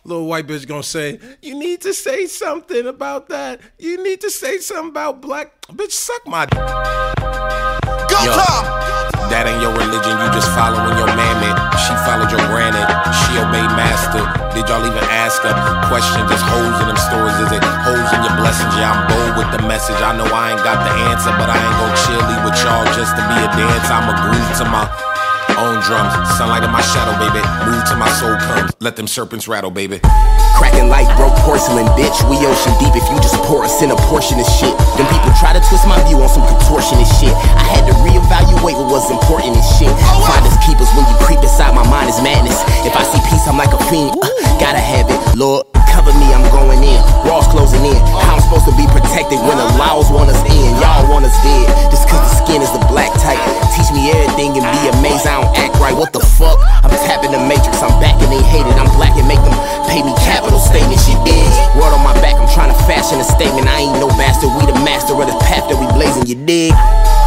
Little white bitch gonna say, you need to say something about that. You need to say something about black. Bitch, suck my Go Tom! That ain't your religion, you just following your mammy. She followed your granny, she obeyed master. Did y'all even ask her? Question, just holes in them stories. Is it holes in your blessings? Yeah, I'm bold with the message. I know I ain't got the answer, but I ain't gon' cheerlead with y'all just to be a dance. I'ma groove to my own drums. Sunlight in my shadow, baby. Move till my soul comes. Let them serpents rattle, baby. Cracking like broke porcelain, bitch. We ocean deep if you just pour us in a portion of shit. Them people try to twist my view on some contortionist shit. I had to reevaluate what was important and shit. Finders keepers when you creep inside my mind is madness. If I see peace, I'm like a fiend. Gotta have it, Lord. Cover me, I'm going in. Walls closing in. How I'm supposed to be protected when the laws want us in? Y'all want us dead. Just cause the skin is the black type. Teach me everything and be amazed. I don't act right. What the fuck? I'm tapping the matrix. I'm back and they hate it. I'm black and make them pay me capital statement. Shit big. Word on my back. I'm trying to fashion a statement. I ain't no bastard. We the master of the path that we blazing. You dig?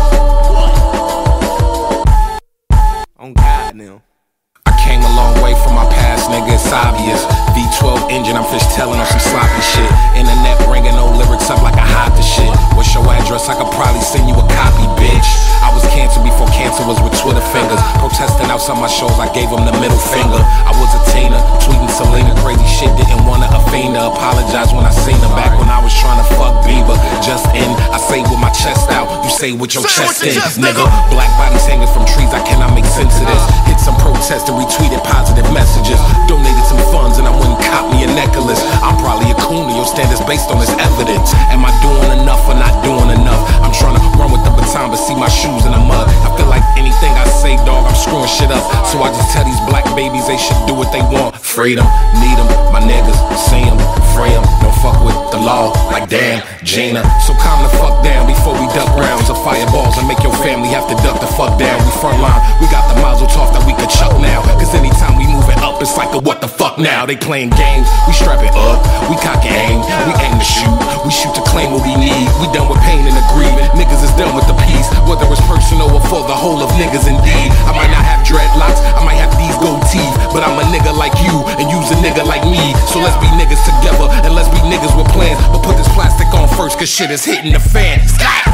On God now. I came a long way from my past, nigga, it's obvious. V12 engine, I'm fish telling on some sloppy shit. Internet bringing no lyrics up like I hide the shit. What's your address? I could probably send you a copy, bitch. I was cancer before cancer was with Twitter fingers. Protesting outside my shows, I gave them the middle finger. I was a teener, tweeting Selena, crazy shit, didn't wanna offend her. Apologize when I seen her back when I was trying to fuck Bieber. Just in, I say with my chest out, you say with your chest in, nigga. Black bodies hanging from trees, I cannot make sense of this. Hit some protest and retweeted positive messages. Donated some funds and I wouldn't cop me a necklace. I'm probably a coon, your standards based on this evidence. Am I doing enough or not doing enough? I'm trying to run with the baton but see my shoes in the mud. I feel like anything I say, dog, I'm screwing shit up. So I just tell these black babies they should do what they want. Freedom, need them, my niggas, see them, free them. Don't fuck with the law, like damn, Gina. So calm the fuck down before we duck rounds of fireballs and make your family have to duck the fuck down. We frontline, we got the Mazel Tov that we could chuck now. Cause anytime we move it up, it's like a what the fuck now. They playing games, we strap it up, we cock and aim, we aim to shoot, we shoot to claim what we need. We done with pain and aggrievement, niggas is done with the peace. Whether it's personal or for the whole of niggas indeed. I might not have dreadlocks, I might have these gold teeth, but I'm a nigga like you and you's a nigga like me. So let's be niggas together and let's be niggas with plans. But put this plastic on first cause shit is hitting the fan.